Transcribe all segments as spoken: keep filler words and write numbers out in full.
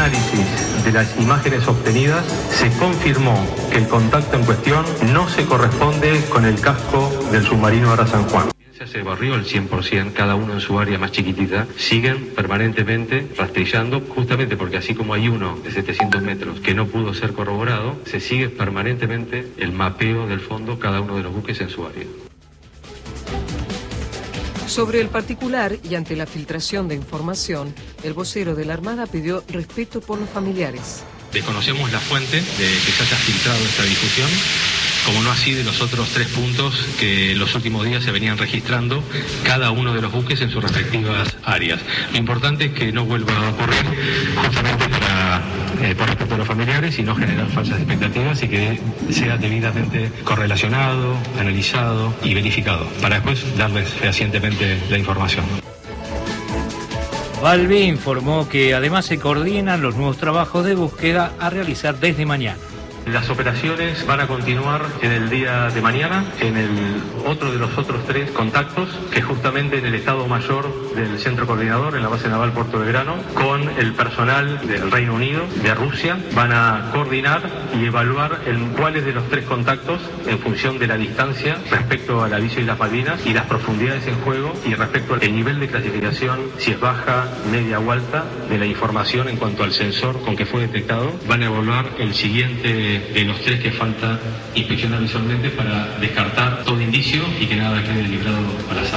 análisis de las imágenes obtenidas, se confirmó que el contacto en cuestión no se corresponde con el casco del submarino Ara San Juan. Se barrió al cien por ciento, cada uno en su área más chiquitita. Siguen permanentemente rastrillando, justamente porque así como hay uno de setecientos metros que no pudo ser corroborado, se sigue permanentemente el mapeo del fondo, cada uno de los buques en su área. Sobre el particular y ante la filtración de información, el vocero de la Armada pidió respeto por los familiares. Desconocemos la fuente de que se haya filtrado esta difusión, como no así de los otros tres puntos que en los últimos días se venían registrando cada uno de los buques en sus respectivas áreas. Lo importante es que no vuelva a ocurrir, justamente para, eh, por respeto a los familiares y no generar falsas expectativas, y que sea debidamente correlacionado, analizado y verificado, para después darles fehacientemente la información. Balbi informó que además se coordinan los nuevos trabajos de búsqueda a realizar desde mañana. Las operaciones van a continuar en el día de mañana en el otro de los otros tres contactos, que justamente en el Estado Mayor del Centro Coordinador, en la base naval Puerto Belgrano, con el personal del Reino Unido, de Rusia, van a coordinar y evaluar en cuáles de los tres contactos, en función de la distancia respecto al aviso y las Malvinas y las profundidades en juego, y respecto al nivel de clasificación, si es baja, media o alta, de la información en cuanto al sensor con que fue detectado, van a evaluar el siguiente de los tres que falta inspeccionar visualmente para descartar todo indicio y que nada quede librado al azar.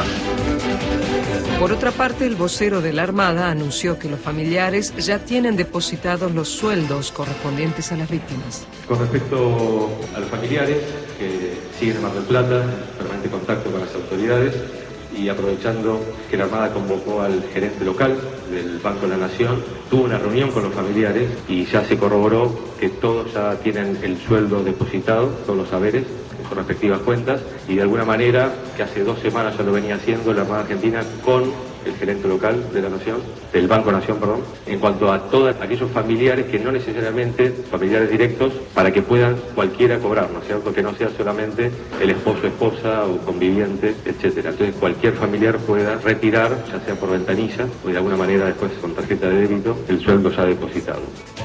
Por otra parte, el vocero de la Armada anunció que los familiares ya tienen depositados los sueldos correspondientes a las víctimas. Con respecto a los familiares que siguen en Mar del Plata, en permanente contacto con las autoridades, y aprovechando que la Armada convocó al gerente local del Banco de la Nación, tuvo una reunión con los familiares y ya se corroboró que todos ya tienen el sueldo depositado, todos los saberes en sus respectivas cuentas, y de alguna manera, que hace dos semanas ya lo venía haciendo la Armada Argentina con el gerente local de la Nación, del Banco Nación, perdón, en cuanto a todos aquellos familiares que no necesariamente, familiares directos, para que puedan cualquiera cobrar, ¿no es cierto? Que no sea solamente el esposo, esposa o conviviente, etcétera. Entonces cualquier familiar pueda retirar, ya sea por ventanilla o de alguna manera después con tarjeta de débito, el sueldo ya depositado.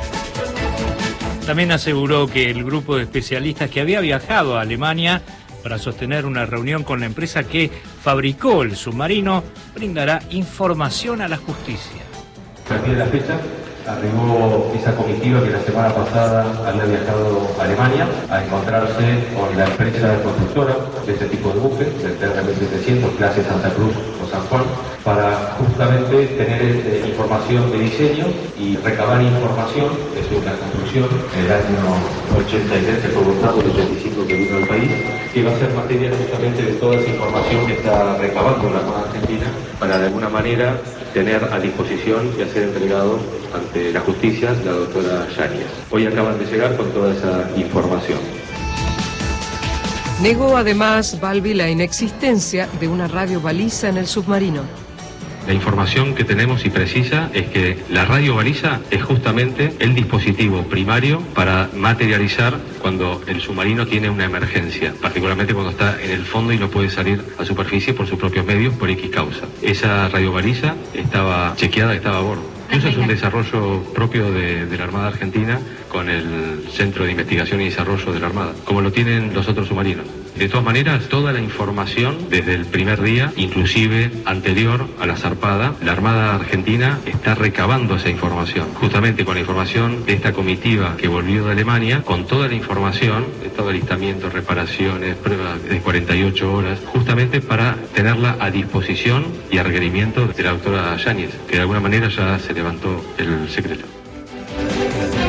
También aseguró que el grupo de especialistas que había viajado a Alemania para sostener una reunión con la empresa que fabricó el submarino brindará información a la justicia. A partir de la fecha arribó esa comitiva que la semana pasada había viajado a Alemania a encontrarse con la empresa constructora de este tipo de buques, del T R M setecientos, clase Santa Cruz o San Juan, para justamente tener eh, información de diseño y recabar información de la construcción. En el año ochenta y tres que fue votado, el ochenta y cinco que vino al país, que va a ser materia justamente de toda esa información que está recabando la Armada Argentina para de alguna manera tener a disposición y a ser entregado ante la justicia la doctora Yáñez. Hoy acaban de llegar con toda esa información. Negó además Balbi la inexistencia de una radio baliza en el submarino. La información que tenemos y precisa es que la radio baliza es justamente el dispositivo primario para materializar cuando el submarino tiene una emergencia, particularmente cuando está en el fondo y no puede salir a superficie por sus propios medios por X causa. Esa radio baliza estaba chequeada, estaba a bordo. Eso es un desarrollo propio de, de la Armada Argentina con el Centro de Investigación y Desarrollo de la Armada, como lo tienen los otros submarinos. De todas maneras, toda la información desde el primer día, inclusive anterior a la zarpada, la Armada Argentina está recabando esa información, justamente con la información de esta comitiva que volvió de Alemania, con toda la información, estado de alistamiento, reparaciones, pruebas de cuarenta y ocho horas, justamente para tenerla a disposición y a requerimiento de la doctora Yáñez, que de alguna manera ya se levantó el secreto.